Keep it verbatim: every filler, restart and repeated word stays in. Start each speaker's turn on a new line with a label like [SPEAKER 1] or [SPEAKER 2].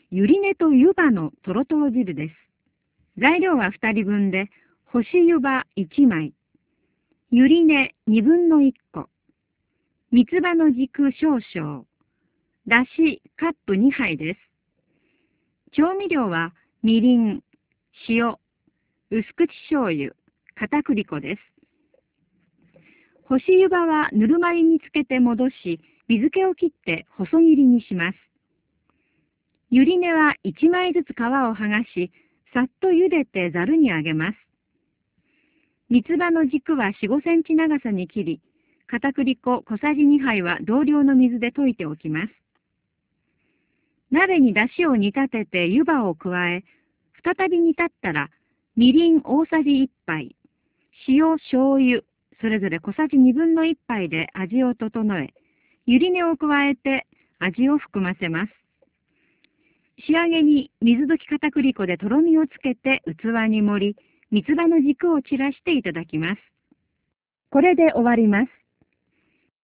[SPEAKER 1] ゆり根と湯葉のとろとろ汁です。材料はふたりぶんで、干し湯葉いちまい、ゆり根にぶんのいっこ、三つ葉の軸少々、だしカップにはいです。調味料はみりん、塩、薄口醤油、片栗粉です。干し湯葉はぬるま湯につけて戻し、水気を切って細切りにします。ゆり根はいちまいずつ皮を剥がし、さっと茹でてざるにあげます。三つ葉の軸はよん、ごセンチ長さに切り、片栗粉小さじにはいは同量の水で溶いておきます。鍋に出汁を煮立てて湯葉を加え、再び煮立ったら、みりん大さじいっぱい、塩、醤油、それぞれ小さじにぶんのいっぱいで味を整え、ゆり根を加えて味を含ませます。仕上げに水溶き片栗粉でとろみをつけて器に盛り、三つ葉の軸を散らしていただきます。これで終わります。